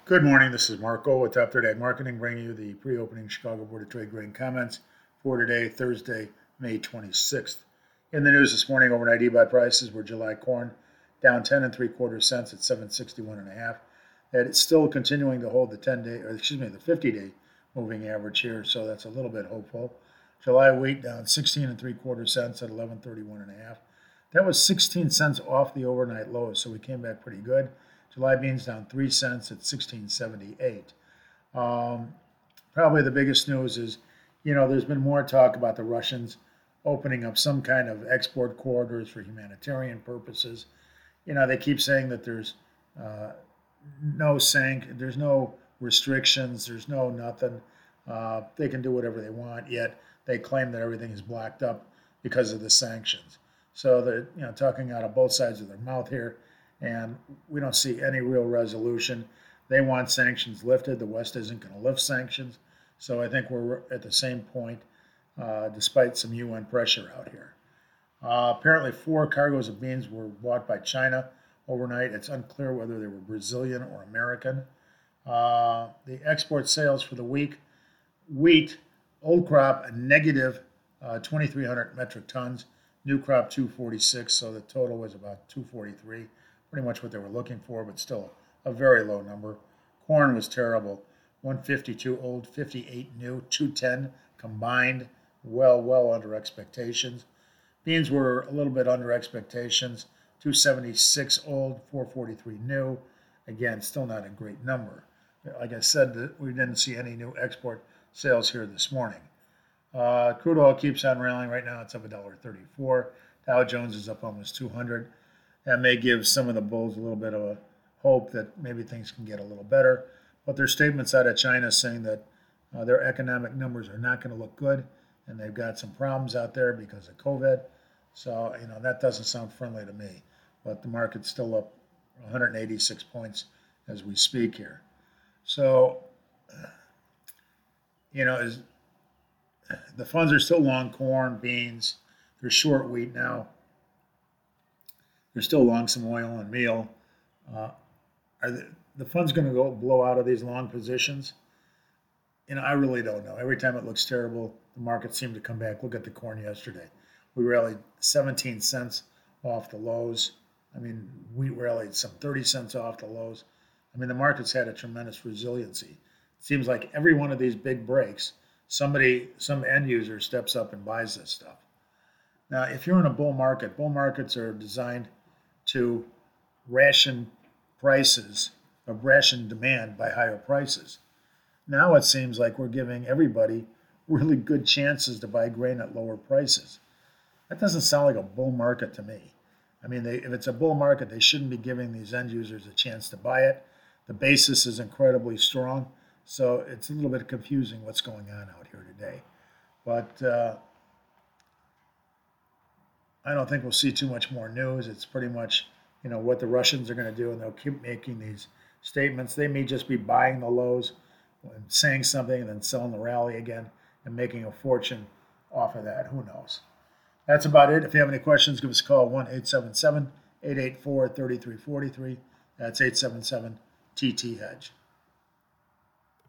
Good morning. This is Marco with Top Third Ag Marketing, bringing you the pre-opening Chicago Board of Trade grain comments for today, Thursday, May 26th. In the news this morning, overnight EBOT prices were July corn down 10 and 3/4 cents at 761 and a half. That it's still continuing to hold the the 50-day moving average here, so that's a little bit hopeful. July wheat down 16 and 3/4 cents at 1131 and a half. That was 16 cents off the overnight lows, so we came back pretty good. July beans down 3 cents at 16.78. Probably the biggest news is, there's been more talk about the Russians opening up some kind of export corridors for humanitarian purposes. They keep saying that there's uh, there's no restrictions, there's no nothing. They can do whatever they want, yet they claim that everything is blocked up because of the sanctions. So they're talking out of both sides of their mouth here, and we don't see any real resolution. They want sanctions lifted. The West isn't going to lift sanctions. So I think we're at the same point, despite some UN pressure out here. Apparently, 4 cargoes of beans were bought by China overnight. It's unclear whether they were Brazilian or American. The export sales for the week: wheat, old crop, a negative 2,300 metric tons, new crop 246, so the total was about 243, pretty much what they were looking for, but still a very low number. Corn was terrible: 152 old, 58 new, 210 combined, well under expectations. Beans were a little bit under expectations: 276 old, 443 new. Again, still not a great number. Like I said, we didn't see any new export sales here this morning. Crude oil keeps on rallying right now. It's up $1.34. Dow Jones is up almost 200. That may give some of the bulls a little bit of a hope that maybe things can get a little better. But there's statements out of China saying that their economic numbers are not going to look good, and they've got some problems out there because of COVID. So, that doesn't sound friendly to me. But the market's still up 186 points as we speak here. So, as the funds are still long corn, beans. They're short wheat now. They're still long some oil and meal. Uh, are the funds going to go blow out of these long positions? I really don't know. Every time it looks terrible, the markets seem to come back. Look at the corn yesterday. We rallied 17 cents off the lows. Wheat rallied some 30 cents off the lows. The market's had a tremendous resiliency. It seems like every one of these big breaks, some end user steps up and buys this stuff. Now, if you're in a bull markets are designed to ration prices or ration demand by higher prices. Now it seems like we're giving everybody really good chances to buy grain at lower prices. That doesn't sound like a bull market to me. If it's a bull market, they shouldn't be giving these end users a chance to buy it. The basis is incredibly strong, so it's a little bit confusing what's going on out here today. But I don't think we'll see too much more news. It's pretty much, what the Russians are going to do, and they'll keep making these statements. They may just be buying the lows and saying something and then selling the rally again and making a fortune off of that. Who knows? That's about it. If you have any questions, give us a call, 1-877-884-3343. That's 877-TT-HEDGE.